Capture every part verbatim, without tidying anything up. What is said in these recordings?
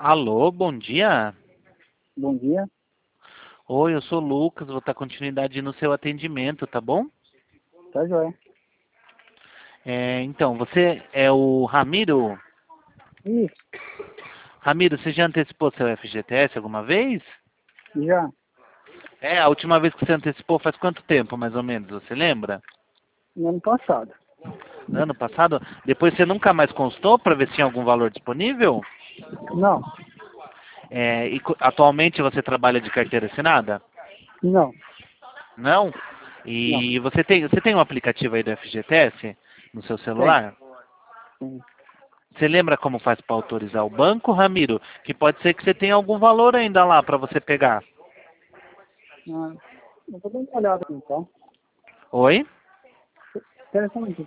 Alô, bom dia. Bom dia. Oi, eu sou o Lucas, vou dar continuidade no seu atendimento, tá bom? Tá joia. É, então, você é o Ramiro? Isso, Ramiro, você já antecipou seu F G T S alguma vez? já. É, a última vez que você antecipou faz quanto tempo, mais ou menos, você lembra? No ano passado. Ano passado? Depois você nunca mais constou para ver se tinha algum valor disponível? Não, É, e co- atualmente você trabalha de carteira assinada? não, Não? não. E você tem, você tem um aplicativo aí do F G T S no seu Tem. celular? Tem. Você lembra como faz para autorizar o banco, Ramiro? Que pode ser que você tenha algum valor ainda lá para você pegar. Ah, eu vou dar uma olhada aqui, tá? Oi? Espera só um minutinho.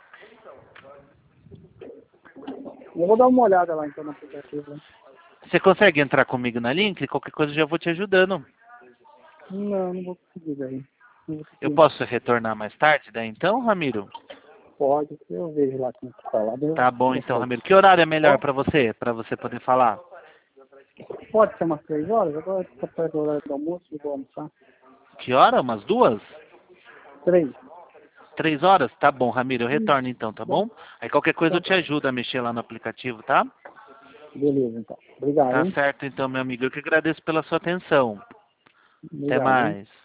Eu vou dar uma olhada lá então no aplicativo. Né? Você consegue entrar comigo na link? Qualquer coisa eu já vou te ajudando. Não, não vou conseguir daí. Não vou Eu conseguir. posso retornar mais tarde, daí então, Ramiro? Pode, eu vejo lá como que tá lá. Eu Tá bom então, depois. Ramiro. Que horário é melhor Pode, para você, para você poder falar? pode ser umas três horas? Agora está perto do horário do almoço e vou almoçar. Que hora? Umas duas? Três. Três horas? Tá bom, Ramiro. Eu Hum, retorno então, tá bom, bom? Aí qualquer coisa eu então te tá. ajudo a mexer lá no aplicativo, tá? Beleza, então. Obrigado, Tá hein? certo então, meu amigo. Eu que agradeço pela sua atenção. Até Obrigado, hein? mais.